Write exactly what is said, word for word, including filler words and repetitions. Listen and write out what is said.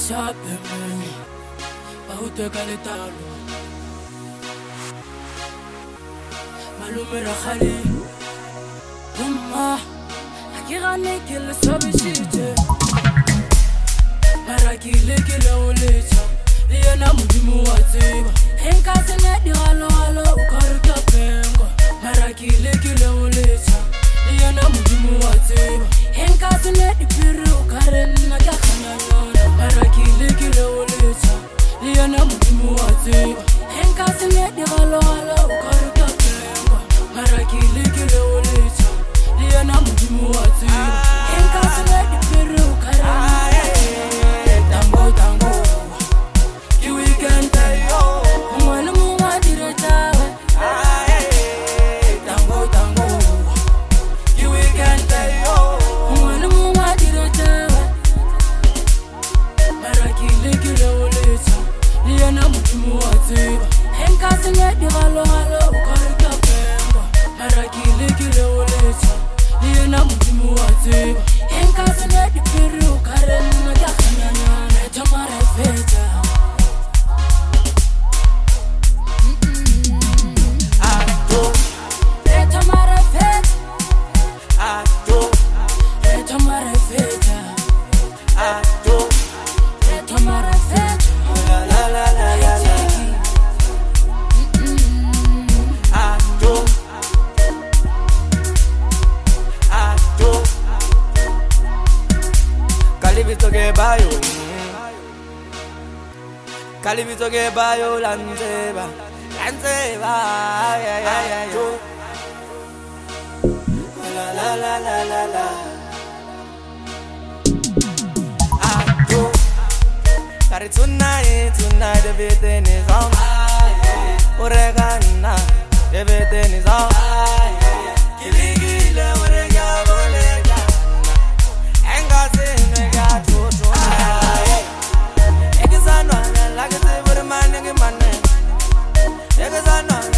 shape meni ba uteka letalo malume rakhali umma akirane kile sobishite marakile kile ulecha liyana mudimu watsiba enkaze nedi halo halo ukaruka pengo marakile kile ulecha liyana mudimu watsiba enkaze nedi piru ukarena kakhananyona marakile kile ulecha liyana mudimu watsiba enkaze nedi halo halo ukaruka pengo marakile kile ulecha liyana mudimu watsiba enkaze nedi piru ukarena Kalibito ke bayo lanzeba, lanzeba, ya ya ya yo. La la la la la la. Ato, kari tonight, tonight everything is on. Oregana, everything is on. Kiligile orega orega, engaze mega toto. Egizano. Like I say, what a man, nigga, man, nigga,